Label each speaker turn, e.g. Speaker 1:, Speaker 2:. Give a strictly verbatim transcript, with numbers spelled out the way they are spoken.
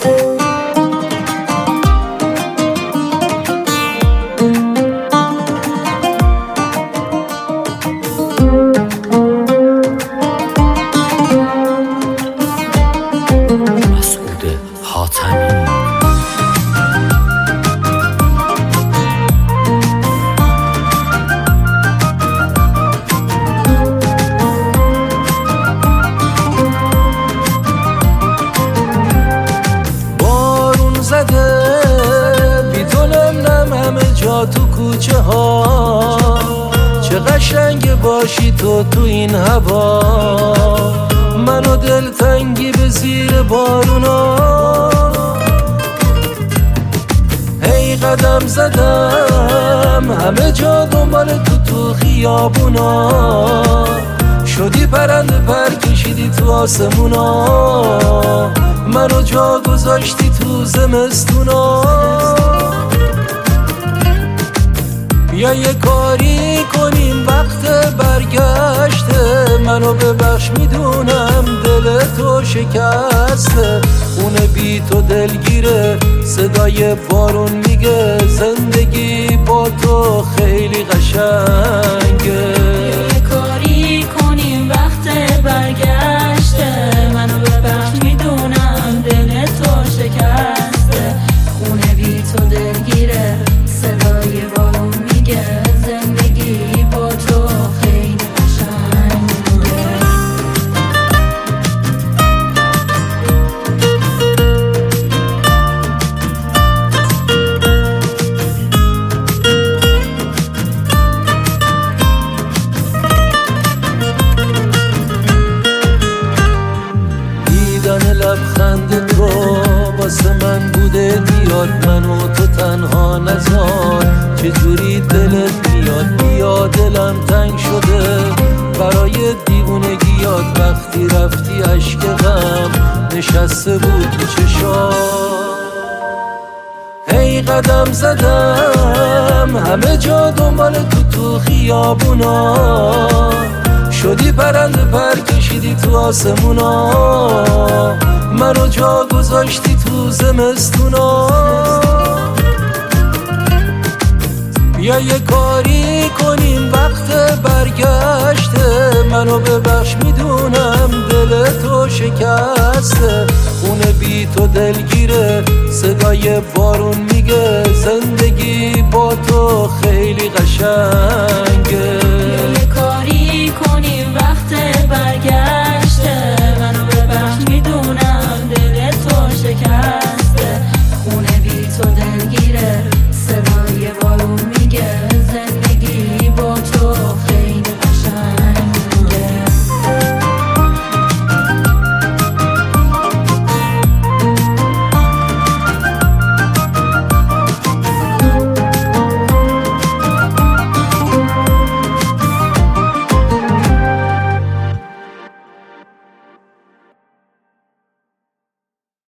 Speaker 1: بی تو نم همه جا تو کوچه ها، چه قشنگ باشی تو تو این هوا، منو دلتنگی به زیر بارونا. هی قدم زدم همه جا دنبال تو تو خیابونا، شدی پرنده پر کشیدی تو آسمونا، منو جا گذاشتی تو زمستونا. بیا یه کاری کنیم وقت برگشته، منو ببخش میدونم دل تو شکسته، خونه بی تو دلگیره، صدای بارون میگه زندگی با تو خیلی قشنگه.
Speaker 2: یه کاری کنیم وقت برگشته، منو ببخش میدونم دل تو شکسته، خونه بی تو دلگیره، صدای بارون میگه زندگی با تو خیلی قشنگه.
Speaker 1: دیدن لبخند تو واسه من بوده بیاد، منو تو تنها نذار، چجوری دلت میاد بیا دلم تنگ شده برای دیوونگیات، وقتی رفتی عشق غم نشسته بود تو چشات. هی قدم زدم همه جا دنبال تو تو خیابونا، شدی پرنده پر کشیدی تو آسمونا، منو جا گذاشتی تو زمستونا. بیا یه کاری کنیم وقت برگشته، منو ببخش میدونم دل تو شکسته، خونه بی تو دلگیره، صدای بارون میگه زندگی با تو خیلی قشنگ.